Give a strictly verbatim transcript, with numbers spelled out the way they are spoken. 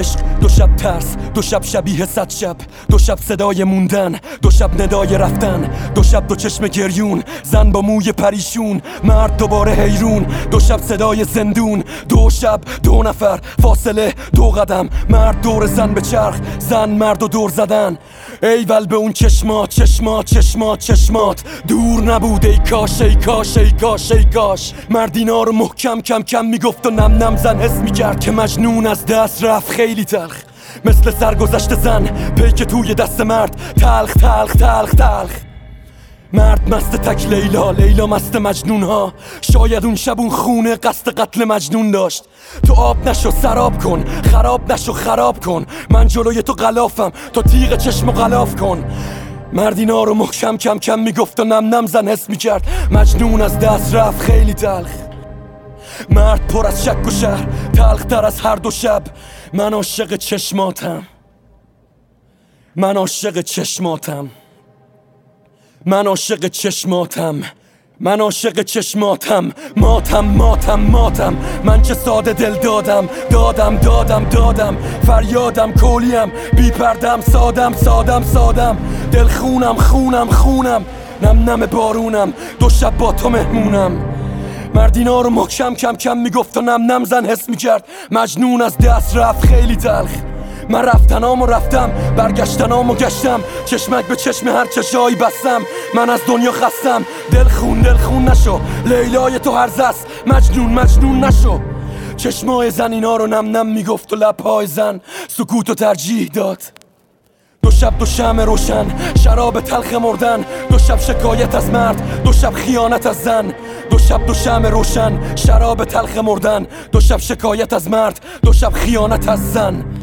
عشق، دو شب ترس، دو شب شبیه صد شب، دو شب صدای موندن، دو شب ندای رفتن، دو شب دو چشم گریون، زن با موی پریشون، مرد دوباره حیرون، دو شب صدای زندون، دو شب دو نفر فاصله دو قدم، مرد دور زن به چرخ، زن مرد و دور زدن. ایول به اون چشمات چشمات چشمات چشمات دور نبود، ای کاش ای کاش ای کاش ای کاش. مرد اینا رو محکم کم کم میگفت و نم نم زن حس میکرد که مجنون از دست رفت خیلی تلخ، مثل سرگذشت زن پیک توی دست مرد، تلخ تلخ تلخ تلخ. مرد مست تک لیلا، لیلا مست مجنون ها، شاید اون شب اون خونه قصد قتل مجنون داشت. تو آب نشو سراب کن، خراب نشو خراب کن، من جلوی تو غلافم تو تیغ چشمو غلاف کن. مرد اینا رو محکم کم کم میگفت و نم نم زن حس میکرد مجنون از دست رفت خیلی تلخ. مرد پر از شک و شهر، تلخ تر از هر دو شب. من عاشق چشماتم، من عاشق چشماتم، من عاشق چشماتم، من عاشق چشماتم. ماتم ماتم ماتم، من چه ساده دل دادم دادم دادم دادم. فریادم کولیم بی پردم، سادم سادم سادم. دل خونم خونم خونم، نم نم بارونم، دو شب با تو مهمونم. مردینا رو محکم کم کم میگفت و نم نم زن حس میکرد مجنون از دست رفت خیلی تلخ. من رفتنامو رفتم، برگشتنامو گشتم، چشمک به چشم هر چشایی بستم. من از دنیا خستم، دل خون دل خون نشو، لیلای تو هرزه است، مجنون مجنون نشو. چشمای زن اینا رو نم نم میگفت و لبهای زن سکوت و ترجیح داد. دو شب دو شمع روشن، شراب تلخ مردن، دو شب شکایت از مرد، دو شب خیانت از زن. دو شب دو شمع روشن، شراب تلخ مردن، دو شب شکایت از مرد، دو شب خیانت از زن.